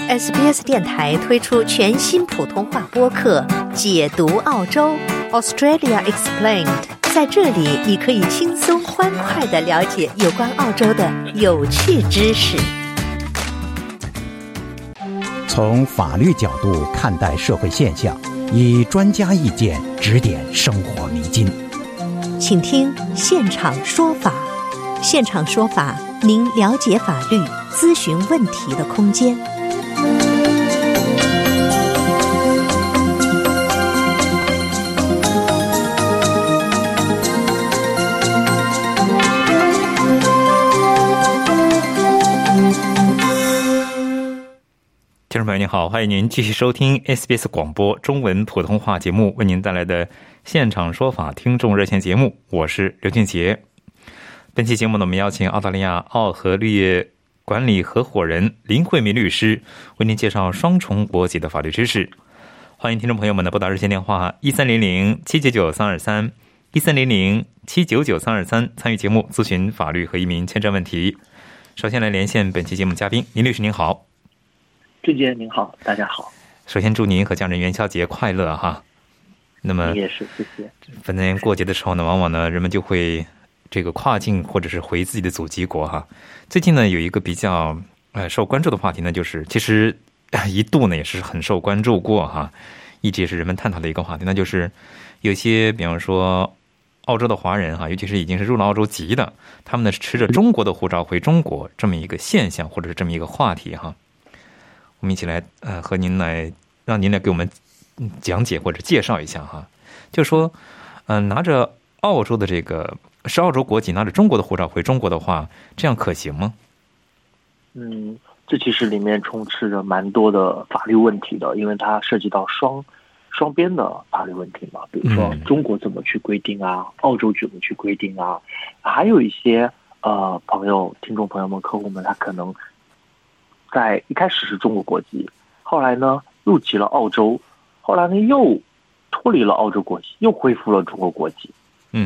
SBS 电台推出全新普通话播客《解读澳洲 Australia Explained》，在这里你可以轻松欢快地了解有关澳洲的有趣知识。 从法律角度看待社会现象，以专家意见指点生活迷津。 请听现场说法。现场说法，您了解法律、咨询问题的空间。 听众朋友您好，欢迎您继续收听 SBS 广播中文普通话节目为您带来的现场说法听众热线节目，我是刘俊杰。本期节目呢，我们邀请澳大利亚澳和绿业管理合伙人林慧明律师为您介绍双重国籍的法律知识。欢迎听众朋友们的拨打热线电话1300-799-323 1300-799-323参与节目咨询法律和移民签证问题。首先来连线本期节目嘉宾林律师，您好。 俊杰您好，大家好。 首先祝您和家人元宵节快乐哈。那么你也是，谢谢。 逢年过节的时候呢，往往呢人们就会这个跨境或者是回自己的祖籍国哈。最近呢有一个比较受关注的话题呢，就是其实一度呢也是很受关注过哈，一直也是人们探讨的一个话题，那就是有些比方说澳洲的华人哈，尤其是已经是入了澳洲籍的，他们呢是持着中国的护照回中国这么一个现象，或者是这么一个话题哈。我们一起来和您来让您来给我们讲解或者介绍一下哈，就是说拿着澳洲的这个是澳洲国籍，拿着中国的护照回中国的话，这样可行吗？ 这其实里面充斥着蛮多的法律问题的，因为它涉及到双边的法律问题嘛，比如说中国怎么去规定啊，澳洲怎么去规定啊，还有一些听众朋友们、客户们，他可能在一开始是中国国籍，后来呢入籍了澳洲，后来呢又脱离了澳洲国籍，又恢复了中国国籍。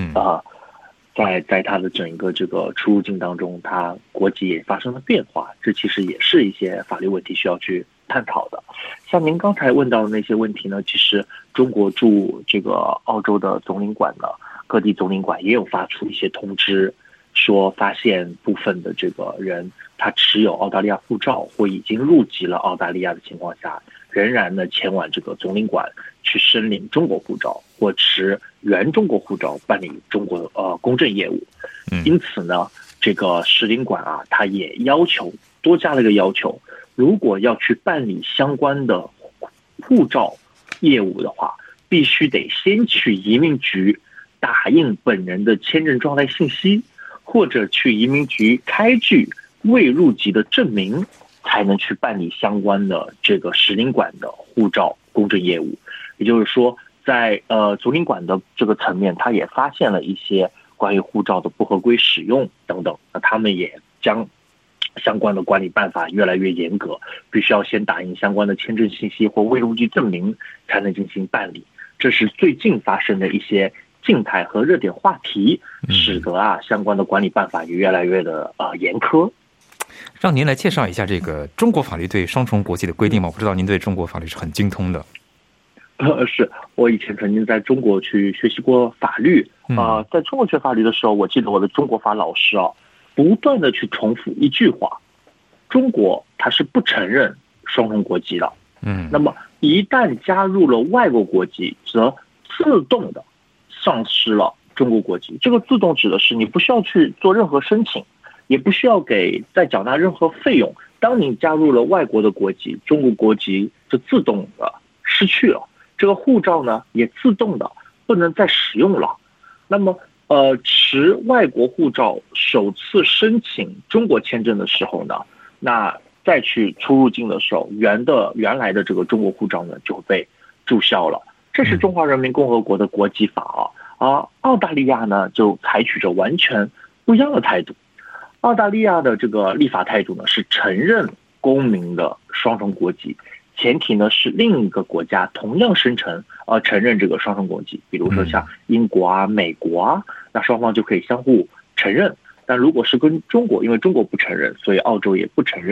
在他的整个这个出入境当中，他国籍也发生了变化，这其实也是一些法律问题需要去探讨的。像您刚才问到的那些问题呢，其实中国驻这个澳洲的总领馆呢，各地总领馆也有发出一些通知，说发现部分的这个人他持有澳大利亚护照或已经入籍了澳大利亚的情况下，仍然呢前往这个总领馆去申领中国护照或持原中国护照办理中国公证业务。因此呢，这个使领馆啊，他也多加了一个要求，如果要去办理相关的护照业务的话，必须得先去移民局打印本人的签证状态信息，或者去移民局开具未入籍的证明，才能去办理相关的这个使领馆的护照公证业务。也就是说，在总领馆的这个层面，他也发现了一些关于护照的不合规使用等等，那他们也将相关的管理办法越来越严格，必须要先打印相关的签证信息或未入籍证明才能进行办理。这是最近发生的一些静态和热点话题，使得相关的管理办法也越来越的严苛。 让您来介绍一下这个中国法律对双重国籍的规定吗？我不知道您对中国法律是很精通的。 是我以前曾经在中国去学习过法律在中国学法律的时候，我记得我的中国法老师不断的去重复一句话：中国它是不承认双重国籍的。那么一旦加入了外国国籍，则自动的丧失了中国国籍。这个自动指的是你不需要去做任何申请，也不需要再缴纳任何费用。当你加入了外国的国籍，中国国籍就自动的失去了，这个护照呢也自动的不能再使用了。那么持外国护照首次申请中国签证的时候呢，那再去出入境的时候，原来的这个中国护照呢就会被注销了。这是中华人民共和国的国籍法澳大利亚呢就采取着完全不一样的态度。澳大利亚的这个立法态度呢是承认公民的双重国籍，前提呢是另一个国家同样承认这个双重国籍，比如说像英国美国那双方就可以相互承认。但如果是跟中国，因为中国不承认，所以澳洲也不承认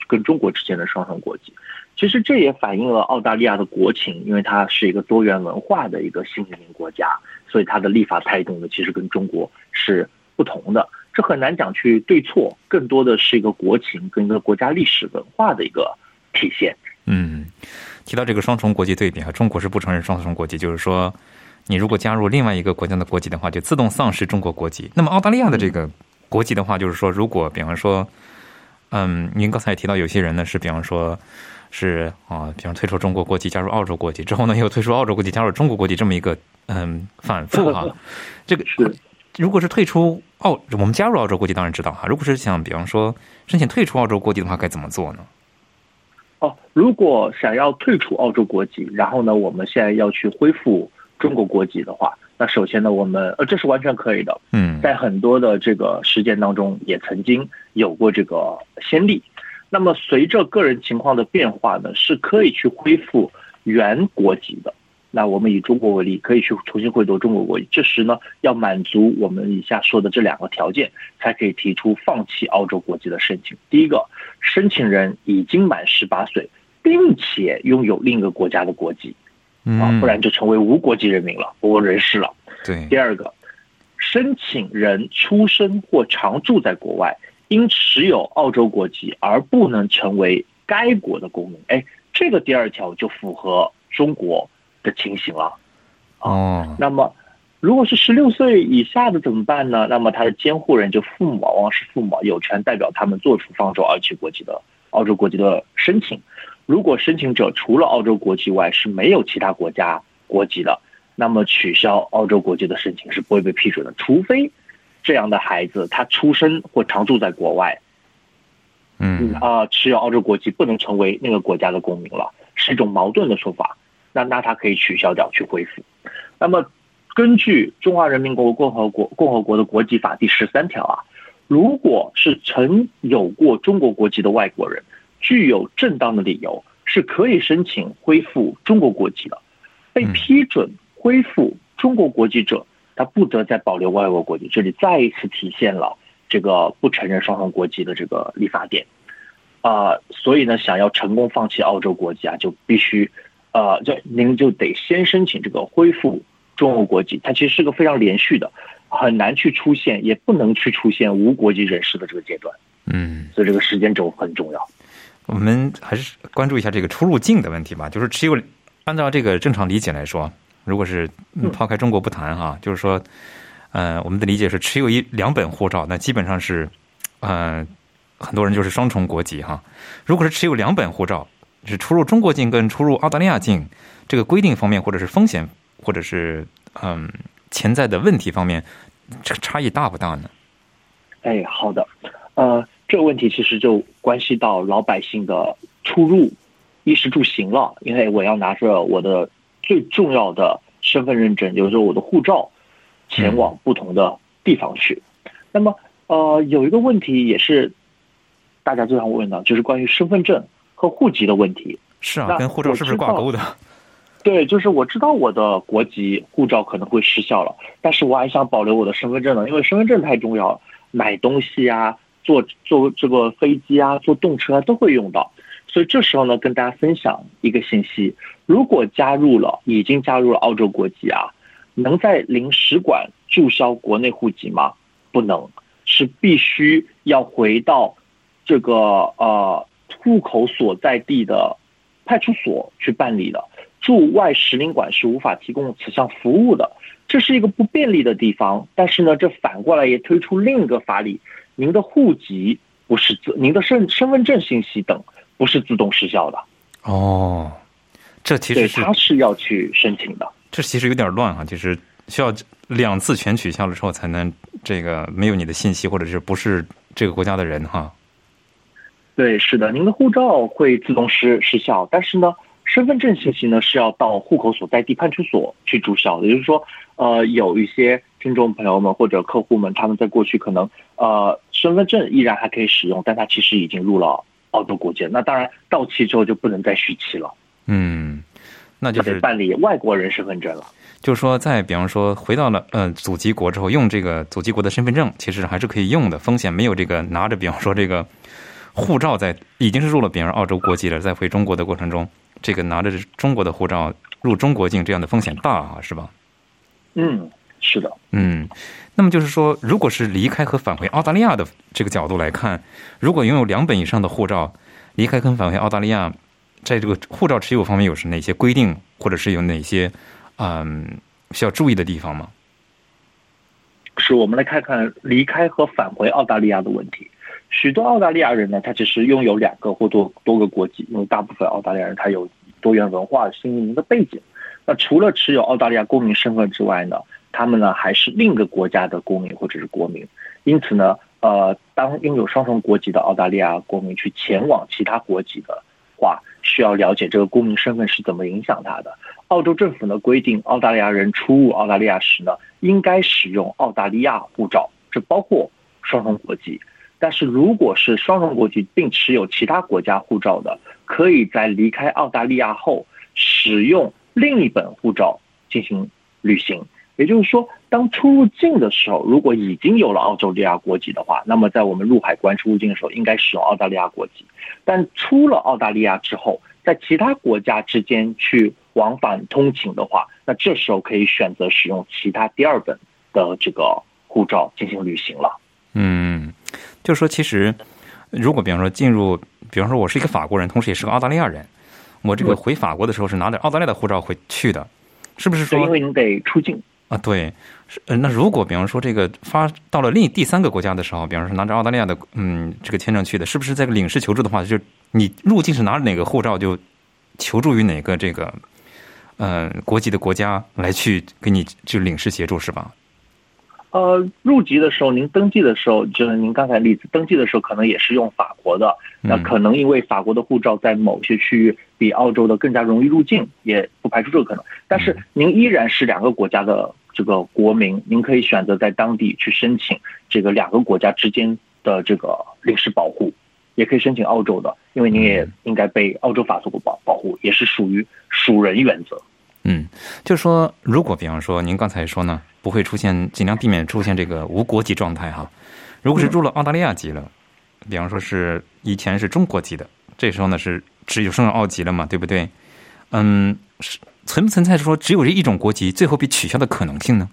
跟中国之间的双重国籍。其实这也反映了澳大利亚的国情，因为它是一个多元文化的一个新移民国家，所以它的立法态度呢，其实跟中国是不同的。这很难讲去对错，更多的是一个国情跟一个国家历史文化的一个体现。 提到这个双重国籍对比中国是不承认双重国籍，就是说你如果加入另外一个国家的国籍的话，就自动丧失中国国籍。那么澳大利亚的这个国籍的话，就是说如果比方说您刚才也提到有些人呢是比方说是比方退出中国国籍加入澳洲国籍之后呢，又退出澳洲国籍加入中国国籍，这么一个反复这个如果是退出我们加入澳洲国籍当然知道如果是想比方说申请退出澳洲国籍的话，该怎么做呢？ 如果想要退出澳洲国籍，然后呢，我们现在要去恢复中国国籍的话，那首先呢，我们这是完全可以的。在很多的这个实践当中，也曾经有过这个先例。那么随着个人情况的变化呢，是可以去恢复原国籍的。那我们以中国为例，可以去重新获得中国国籍。这时呢，要满足我们以下说的这2个条件，才可以提出放弃澳洲国籍的申请。第一个，申请人已经满18岁，并且拥有另一个国家的国籍，不然就成为无国籍人民了，无国人士了。 对。 第二个，申请人出生或常住在国外，因持有澳洲国籍而不能成为该国的公民。这个第2条就符合中国的情形了。那么如果是16岁以下的怎么办呢？那么他的监护人就父母往往是父母有权代表他们做出放走澳洲国籍的申请。如果申请者除了澳洲国籍外是没有其他国家国籍的，那么取消澳洲国籍的申请是不会被批准的，除非这样的孩子他出生或常住在国外，持有澳洲国籍不能成为那个国家的公民了，是一种矛盾的说法。那他可以取消掉去恢复。那么根据中华人民共和国的国籍法第13条如果是曾有过中国国籍的外国人，具有正当的理由，是可以申请恢复中国国籍的。被批准恢复中国国籍者，他不得再保留外国国籍。这里再一次体现了这个不承认双重国籍的这个立法点。所以呢，想要成功放弃澳洲国籍就必须您就得先申请这个恢复中国国籍。它其实是个非常连续的，很难去出现，也不能去出现无国籍人士的这个阶段。所以这个时间轴很重要。 我们还是关注一下这个出入境的问题吧。就是按照这个正常理解来说，如果是抛开中国不谈就是说我们的理解是持有2本护照，那基本上是很多人就是双重国籍如果是持有2本护照，是出入中国境跟出入澳大利亚境，这个规定方面或者是风险或者是潜在的问题方面，这个差异大不大呢？ 好的。这个问题其实就关系到老百姓的出入衣食住行了，因为我要拿着我的最重要的身份认证，有时候我的护照前往不同的地方去。那么有一个问题也是大家最常问的，就是关于身份证和户籍的问题。 是跟护照是不是挂钩的？ 对，就是我知道我的国籍护照可能会失效了，但是我还想保留我的身份证呢，因为身份证太重要了，买东西坐这个飞机坐动车都会用到。所以这时候呢，跟大家分享一个信息：如果已经加入了澳洲国籍能在领事馆注销国内户籍吗？不能，是必须要回到这个户口所在地的派出所去办理的。驻外使领馆是无法提供此项服务的，这是一个不便利的地方。但是呢，这反过来也推出另一个法理：您的户籍您的身份证信息等不是自动失效的。 这其实他是要去申请的。 这其实有点乱就是需要2次全取消了之后才能这个没有你的信息，或者是不是这个国家的人对，是的，您的护照会自动失效，但是呢，身份证信息呢是要到户口所在地派出所去注销的。也就是说，有一些听众朋友们或者客户们，他们在过去可能身份证依然还可以使用，但他其实已经入了澳洲国籍，那当然到期之后就不能再续期了。 那就是得办理外国人身份证了。 就是说，比方说回到了祖籍国之后，用这个祖籍国的身份证，其实还是可以用的，风险没有这个拿着比方说这个护照已经是入了比如澳洲国籍了，在回中国的过程中，这个拿着中国的护照入中国境，这样的风险大啊，是吧？ 是的。 那么就是说，如果是离开和返回澳大利亚的这个角度来看，如果拥有2本以上的护照，离开跟返回澳大利亚，在这个护照持有方面有哪些规定，或者是有哪些需要注意的地方吗？ 是，我们来看看离开和返回澳大利亚的问题。许多澳大利亚人呢，他其实拥有2个或多个国籍，因为大部分澳大利亚人他有多元文化、新移民的背景。那除了持有澳大利亚公民身份之外呢，他们呢还是另一个国家的公民或者是国民。因此呢，当拥有双重国籍的澳大利亚公民去前往其他国籍的话，需要了解这个公民身份是怎么影响他的。澳洲政府呢规定，澳大利亚人出入澳大利亚时呢，应该使用澳大利亚护照，这包括双重国籍。但是如果是双重国籍并持有其他国家护照的，可以在离开澳大利亚后使用另一本护照进行旅行。也就是说，当出入境的时候，如果已经有了澳大利亚国籍的话，那么在我们入海关出入境的时候应该使用澳大利亚国籍。但出了澳大利亚之后，在其他国家之间去往返通勤的话，那这时候可以选择使用其他第2本的这个护照进行旅行了。 就是说其实如果比方说我是一个法国人，同时也是个澳大利亚人，我这个回法国的时候是拿着澳大利亚的护照回去的，是不是说？ 因为你得出境啊，对。那如果比方说这个发到了第3个国家的时候，比方说拿着澳大利亚的这个签证去的，是不是在领事求助的话，就你入境是拿着哪个护照就求助于哪个这个国籍的国家来去给你就领事协助，是吧？ 入籍的时候，您登记的时候，就是您刚才例子，登记的时候可能也是用法国的，那可能因为法国的护照在某些区域比澳洲的更加容易入境，也不排除这个可能。但是您依然是2个国家的这个国民，您可以选择在当地去申请这个2个国家之间的这个领事保护，也可以申请澳洲的，因为您也应该被澳洲法所保护，也是属于属人原则。 就是说，如果比方说您刚才说呢，不会出现，尽量避免出现这个无国籍状态哈。如果是入了澳大利亚籍了，比方说是以前是中国籍的，这时候呢是只有升了澳籍了嘛，对不对？存不存在说只有这一种国籍最后被取消的可能性呢？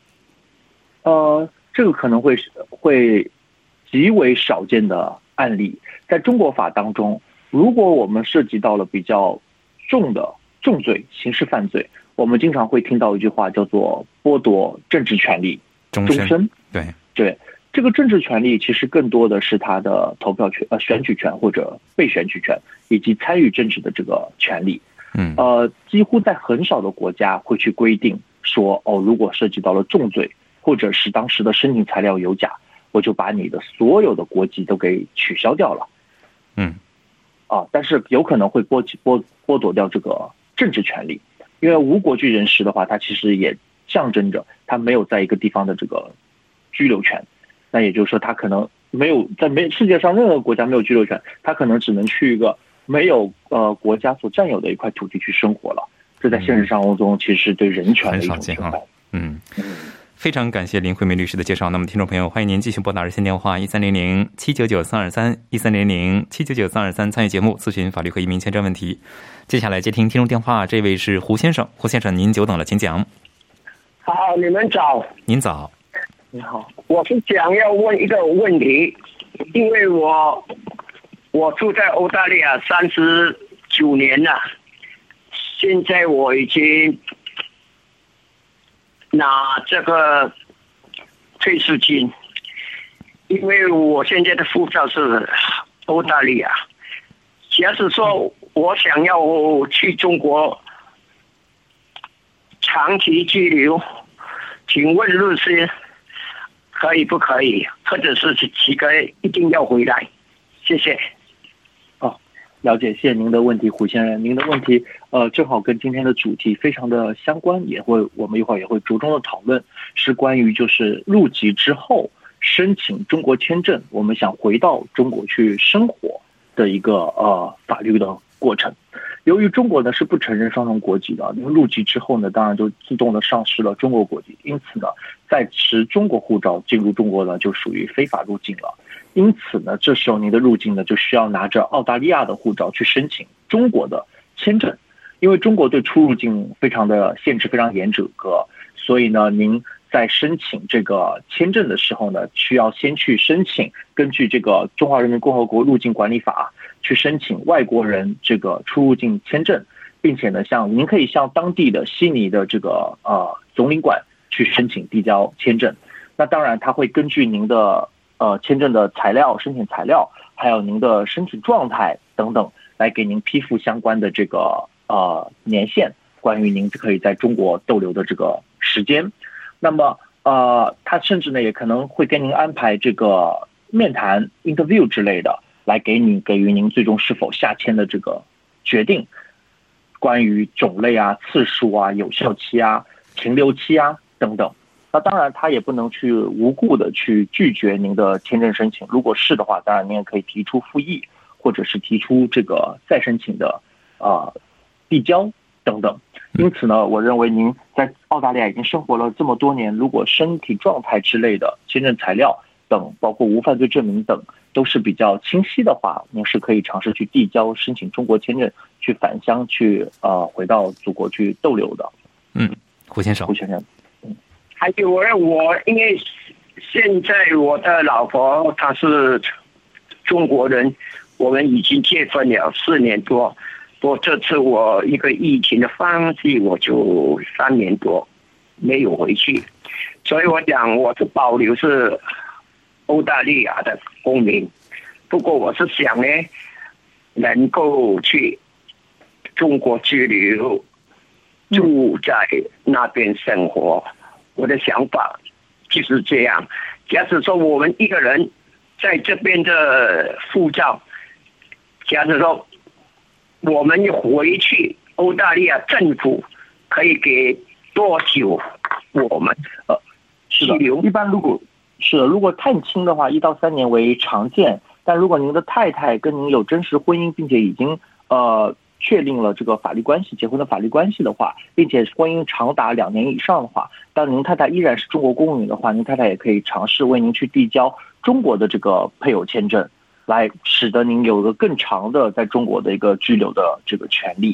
这个可能会极为少见的案例。在中国法当中，如果我们涉及到了比较重罪刑事犯罪，我们经常会听到一句话叫做剥夺政治权利终身。对，这个政治权利其实更多的是他的投票权、选举权或者被选举权，以及参与政治的这个权利。几乎在很少的国家会去规定说，如果涉及到了重罪，或者是当时的申请材料有假，我就把你的所有的国籍都给取消掉了。但是有可能会剥夺掉这个政治权利，因为无国籍人士的话，他其实也象征着他没有在一个地方的这个居留权。那也就是说，他可能没有在世界上任何国家没有居留权，他可能只能去一个没有国家所占有的一块土地去生活了。这在现实生活中其实是对人权的一种侵害。 非常感谢林慧梅律师的介绍。那么听众朋友，欢迎您继续拨打热线电话1300-799-323，1300-799-323参与节目咨询法律和移民签证问题。接下来接听听众电话，这位是胡先生。胡先生您久等了，请讲。 好，你们早。 您早。 你好， 我是想要问一个问题，因为我住在澳大利亚39年了，现在我已经拿这个退休金，因为我现在的护照是澳大利亚。假使说我想要去中国长期居留，请问律师可以不可以，或者是几个一定要回来？谢谢。 了解，谢谢您的问题，胡先生。您的问题正好跟今天的主题非常的相关，我们一会儿也会着重的讨论，是关于就是入籍之后申请中国签证，我们想回到中国去生活的一个法律的过程。由于中国呢是不承认双重国籍的，因为入籍之后呢，当然就自动的丧失了中国国籍，因此呢，在持中国护照进入中国呢，就属于非法入境了。 因此呢，这时候您的入境呢就需要拿着澳大利亚的护照去申请中国的签证，因为中国对出入境非常的限制，非常严格，所以呢，您在申请这个签证的时候呢，需要先去申请根据这个《中华人民共和国入境管理法》去申请外国人这个出入境签证，并且呢，您可以向当地的悉尼的这个总领馆去申请递交签证。那当然，它会根据您的签证的材料、申请材料，还有您的身体状态等等，来给您批复相关的这个年限，关于您可以在中国逗留的这个时间。那么他甚至呢也可能会跟您安排这个面谈 interview 之类的，来给予您最终是否下签的这个决定，关于种类啊、次数啊、有效期啊、停留期啊等等。那当然他也不能去无故的去拒绝您的签证申请，如果是的话，当然您也可以提出复议，或者是提出这个再申请的递交等等。因此呢，我认为您在澳大利亚已经生活了这么多年，如果身体状态之类的签证材料等，包括无犯罪证明等都是比较清晰的话，您是可以尝试去递交申请中国签证，去返乡去回到祖国去逗留的。 胡先生。 还有我因为现在我的老婆她是中国人，我们已经结婚了4年多，这次我一个疫情的关系，我就3年多没有回去，所以我讲我是保留是澳大利亚的公民。不过我是想呢，能够去中国居留，住在那边生活。我的想法就是这样。假使说我们一个人在这边的护照，假如说我们回去，澳大利亚政府可以给多久我们是的，一般如果探亲的话，1到3年为常见。但如果您的太太跟您有真实婚姻，并且已经确定了这个法律关系，结婚的法律关系的话，并且婚姻长达2年以上的话，当您太太依然是中国公民的话，您太太也可以尝试为您去递交中国的这个配偶签证，来使得您有个更长的在中国的一个居留的这个权利。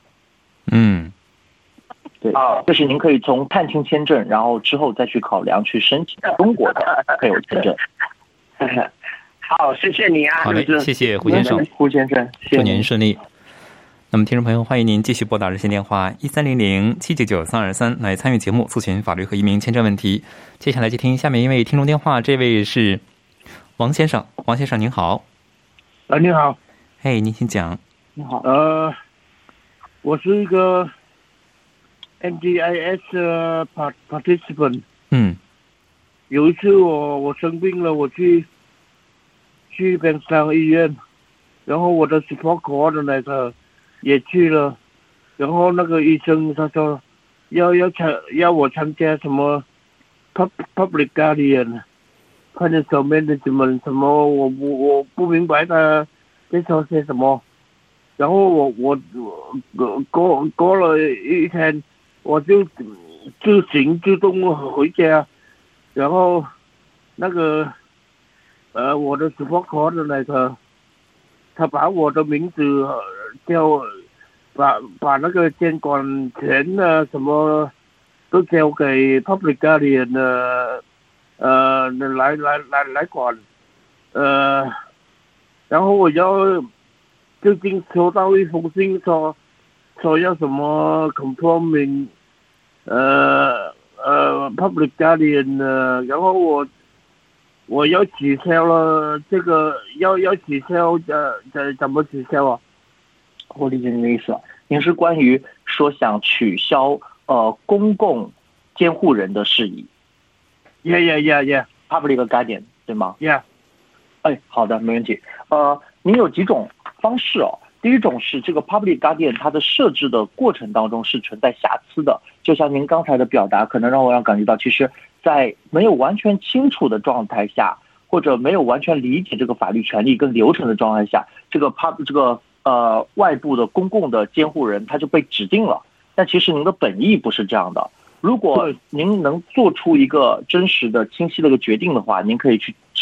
对，这是您可以从探亲签证，然后之后再去考量去申请中国的配偶签证。 好，谢谢你啊。 好嘞，谢谢胡先生。 胡先生， 祝您顺利。那么听众朋友，欢迎您继续拨打热线电话1300-799-323来参与节目，咨询法律和移民签证问题。接下来接听下面一位听众电话，这位是王先生。王先生您好。 你好。 您请讲。 你好。 我是一个 NDIS participant。有一次我生病了，我去边上医院，然后我的 support coordinator也去了，然后那个医生他说要我参加什么 public guardian financial management 什么，我不明白他在说些什么。然后我过了1天，我就自行自动回家，然后那个我的 support coordinator他把我的名字叫把那个监管权什么都交给 public guardian 来管。然后我要最近收到一封信说要什么 conforming public guardian 然后我要取消了这个，要取消怎么取消啊？ 我理解您的意思了，您是关于说想取消公共监护人的事宜。 Yeah. Public guardian 对吗 ？Yeah。 好的，没问题。您有几种方式哦。第一种是这个 public guardian 它的设置的过程当中是存在瑕疵的，就像您刚才的表达，可能让我感觉到，其实在没有完全清楚的状态下，或者没有完全理解这个法律权利跟流程的状态下，这个外部的公共的监护人他就被指定了。但其实您的本意不是这样的。如果您能做出一个真实的、清晰的一个决定的话，您可以去申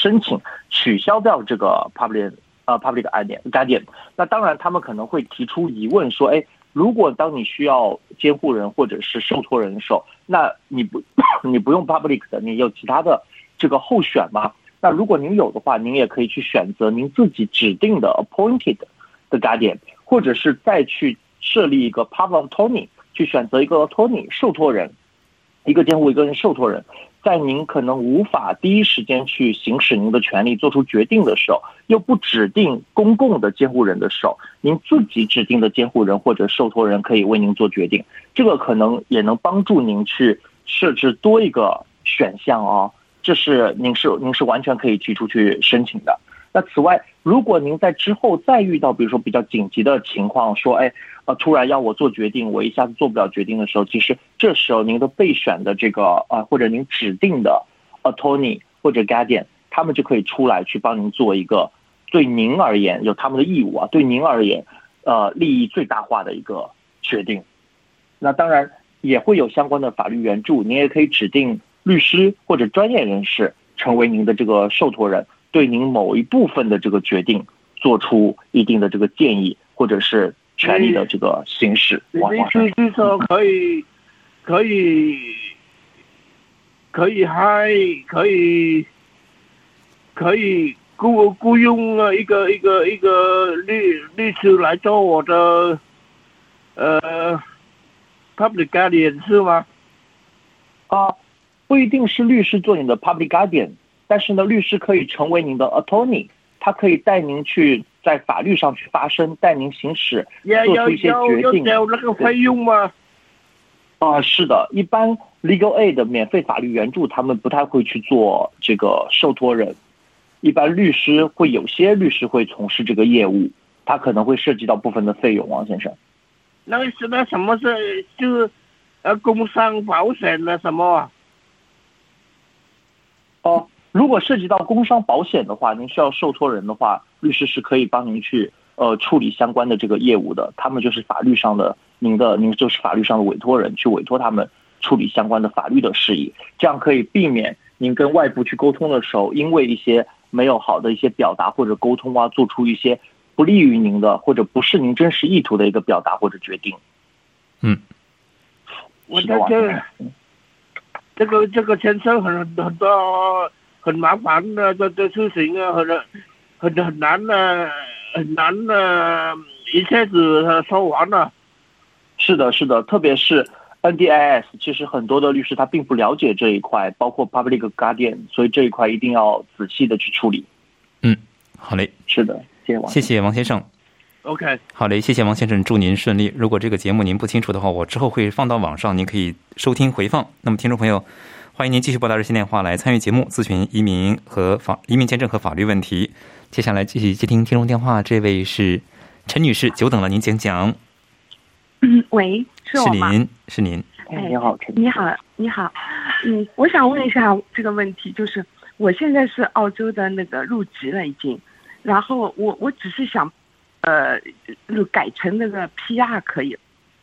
申请取消掉这个 public guardian。那当然他们可能会提出疑问说，如果当你需要监护人或者是受托人的时候，那你不用 public 的，你有其他的这个候选吗？那如果您有的话，您也可以去选择您自己指定的 appointed 的 guardian， 或者是再去设立一个 power of attorney， 去选择一个 attorney 受托人，一个监护一个人受托人，在您可能无法第一时间去行使您的权利做出决定的时候，又不指定公共的监护人的时候，您自己指定的监护人或者受托人可以为您做决定，这个可能也能帮助您去设置多一个选项哦。这是您是完全可以提出去申请的。那此外，如果您在之后再遇到比如说比较紧急的情况，说突然要我做决定，我一下子做不了决定的时候，其实这时候您的备选的这个或者您指定的 attorney 或者 guardian， 他们就可以出来去帮您做一个对您而言有他们的义务对您而言利益最大化的一个决定。那当然也会有相关的法律援助，您也可以指定律师或者专业人士成为您的这个受托人，对您某一部分的这个决定做出一定的这个建议或者是权利的这个行使。 你是说可以雇佣一个律师来做我的public guardian 是吗？ 不一定是律师做你的 public guardian， 但是呢，律师可以成为您的 attorney， 他可以带您去在法律上去发声，带您行使，做出一些决定。 要那个费用吗？ 是的，一般 legal aid 的免费法律援助，他们不太会去做这个受托人。一般有些律师会从事这个业务，他可能会涉及到部分的费用。王先生， 那什么是就是工伤保险的什么如果涉及到工伤保险的话，您需要受托人的话，律师是可以帮您去处理相关的这个业务的。他们就是法律上的您就是法律上的委托人，去委托他们处理相关的法律的事宜，这样可以避免您跟外部去沟通的时候，因为一些没有好的一些表达或者沟通做出一些不利于您的或者不是您真实意图的一个表达或者决定。 我这个牵涉很多很麻烦的这事情很难一下子说完了。 是的，特别是 NDIS， 其实很多的律师他并不了解这一块，包括 public guardian， 所以这一块一定要仔细的去处理。 好嘞， 是的， 谢谢王先生。 OK， 好嘞，谢谢王先生，祝您顺利。如果这个节目您不清楚的话，我之后会放到网上，您可以收听回放。那么听众朋友，欢迎您继续拨打热线电话来参与节目，咨询移民签证和法律问题。接下来继续接听听众电话，这位是陈女士，久等了，您请讲。 喂，是我吗？ 是您。 你好，陈女士。 你好。我想问一下这个问题，就是我现在是澳洲的那个入籍了已经，然后我只是想改成那个 PR 可以。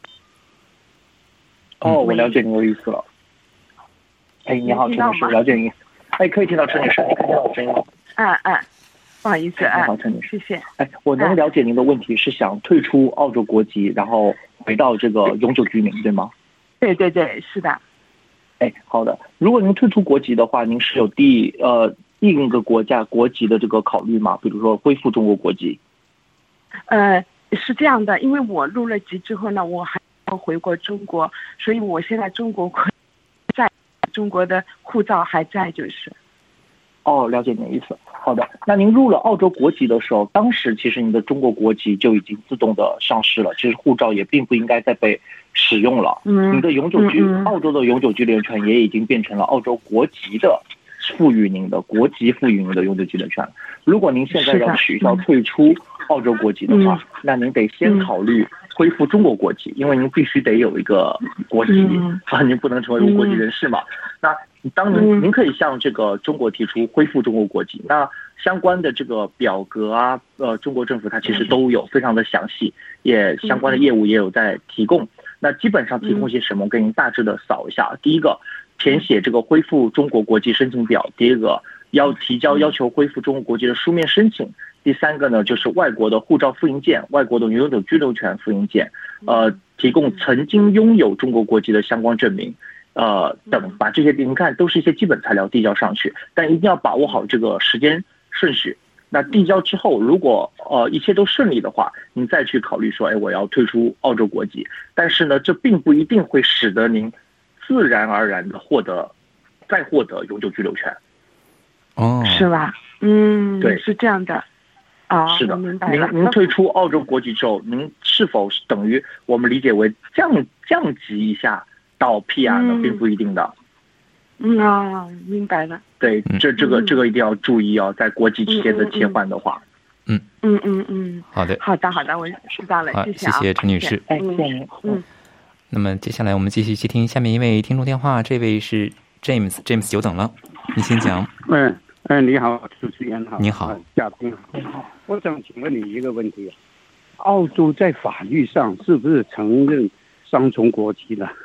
我了解您的意思了。你好，陈女士，了解您。可以听到陈女士，你可以听到我声音吗？ 不好意思。 你好，陈女士， 谢谢。 我能了解您的问题是想退出澳洲国籍，然后回到这个永久居民，对吗？ 对，是的。 好的。如果您退出国籍的话，您是有另一个国家国籍的这个考虑吗？比如说恢复中国国籍？ 是这样的，因为我入了籍之后呢，我还要回过中国，所以我现在中国在中国的护照还在，就是。 了解您的意思。好的，那您入了澳洲国籍的时候，当时其实您的中国国籍就已经自动的上市了，其实护照也并不应该再被使用了。您的澳洲的永久居留权也已经变成了澳洲国籍的赋予您的永久居留权。如果您现在要取消退出澳洲国籍的话，那您得先考虑恢复中国国籍，因为您必须得有一个国籍，您不能成为无国籍人士嘛。那当您可以向这个中国提出恢复中国国籍，那相关的这个表格中国政府它其实都有非常的详细，也相关的业务也有在提供。那基本上提供些什么，我给您大致的扫一下。第一个，填写这个恢复中国国籍申请表；第二个， 要提交要求恢复中国国籍的书面申请。第3个呢，就是外国的护照复印件、外国的永久居留权复印件，提供曾经拥有中国国籍的相关证明，等，把这些您看都是一些基本材料递交上去，但一定要把握好这个时间顺序。那递交之后，如果一切都顺利的话，您再去考虑说，我要退出澳洲国籍。但是呢，这并不一定会使得您自然而然的获得永久居留权。 是吧？对，是这样的。 是的，您退出澳洲国籍之后，您是否等于我们理解为降级一下到 PR 呢？并不一定的。 明白了。 对，这个一定要注意在国籍之间的切换的话。 好的， 我知道了， 谢谢陈女士。 谢谢您。 那么接下来我们继续接听下面一位听众电话，这位是 James 久等了，你先讲。 你好，主持人好。 你好， 嘉宾好。你好，我想请问你一个问题：澳洲在法律上是不是承认双重国籍的？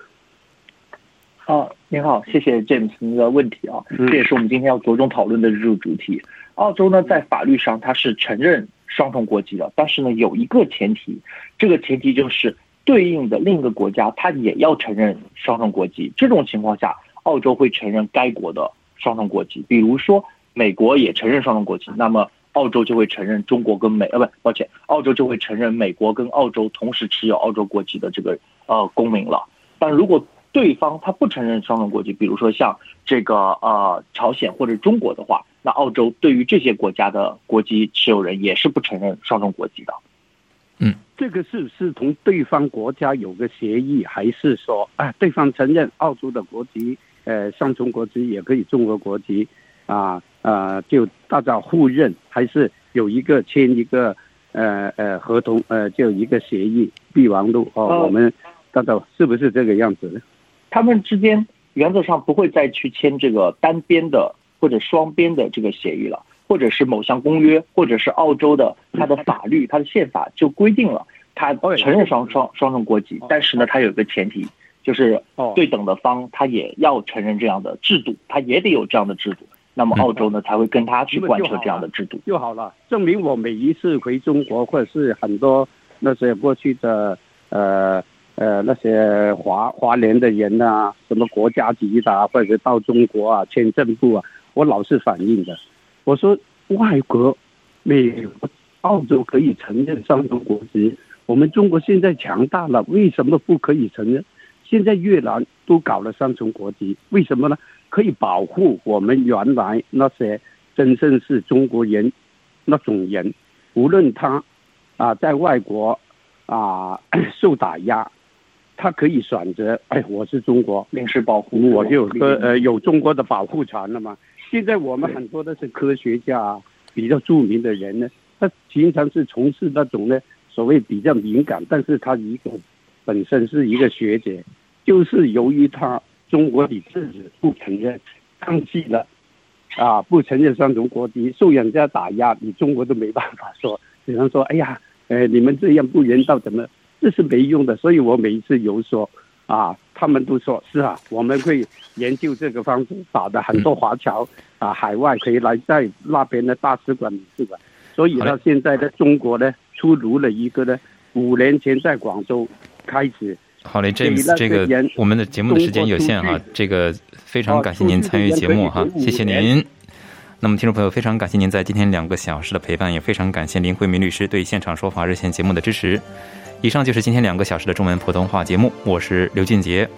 您好，谢谢 James 您的问题这也是我们今天要着重讨论的日主题。澳洲呢，在法律上它是承认双重国籍的，但是呢，有一个前提，这个前提就是对应的另一个国家它也要承认双重国籍。这种情况下，澳洲会承认该国的双重国籍。比如说，美国也承认双重国籍，那么澳洲就会承认澳洲就会承认美国跟澳洲同时持有澳洲国籍的这个公民了。但如果对方他不承认双重国籍，比如说像这个朝鲜或者中国的话，那澳洲对于这些国家的国籍持有人也是不承认双重国籍的。 这个是不是同对方国家有个协议，还是说对方承认澳洲的国籍，双重国籍也可以中国国籍就大家互认，还是有签一个合同就一个协议备忘录我们大家是不是这个样子呢？ 他们之间原则上不会再去签这个单边的或者双边的这个协议了，或者是某项公约，或者是澳洲的它的法律、它的宪法就规定了它承认双重国籍，但是呢，它有一个前提，就是对等的方他也要承认这样的制度，他也得有这样的制度，那么澳洲呢才会跟他去贯彻这样的制度就好了。证明我每一次回中国，或者是很多那些过去的那些华联的人什么国家级的或者到中国签证部我老是反映的，我说外国美国澳洲可以承认双重国籍，我们中国现在强大了，为什么不可以承认？现在越南都搞了双重国籍，为什么呢？可以保护我们原来那些真正是中国人那种人，无论他在外国受打压，他可以选择我是中国临时保护， 我就有中国的保护权了嘛。现在我们很多的是科学家比较著名的人呢，他经常是从事那种呢所谓比较敏感，但是他一个本身是一个学者，就是由于他中国的自己不承认，放弃了不承认双重国籍，受人家打压，你中国都没办法说，只能说你们这样不人道怎么，这是没用的。所以我每一次有说他们都说是我们会研究这个方式，打的很多华侨海外可以来在那边的大使馆、领事馆。所以到现在的中国呢，出炉了一个呢，5年前在广州开始。 好嘞 ，James， 这个我们的节目的时间有限这个非常感谢您参与节目谢谢您。那么听众朋友，非常感谢您在今天2个小时的陪伴，也非常感谢林慧明律师对现场说法热线节目的支持。以上就是今天2个小时的中文普通话节目，我是刘俊杰。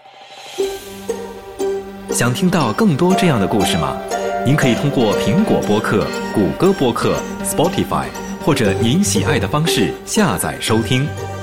想听到更多这样的故事吗？您可以通过苹果播客、谷歌播客、Spotify 或者您喜爱的方式下载收听。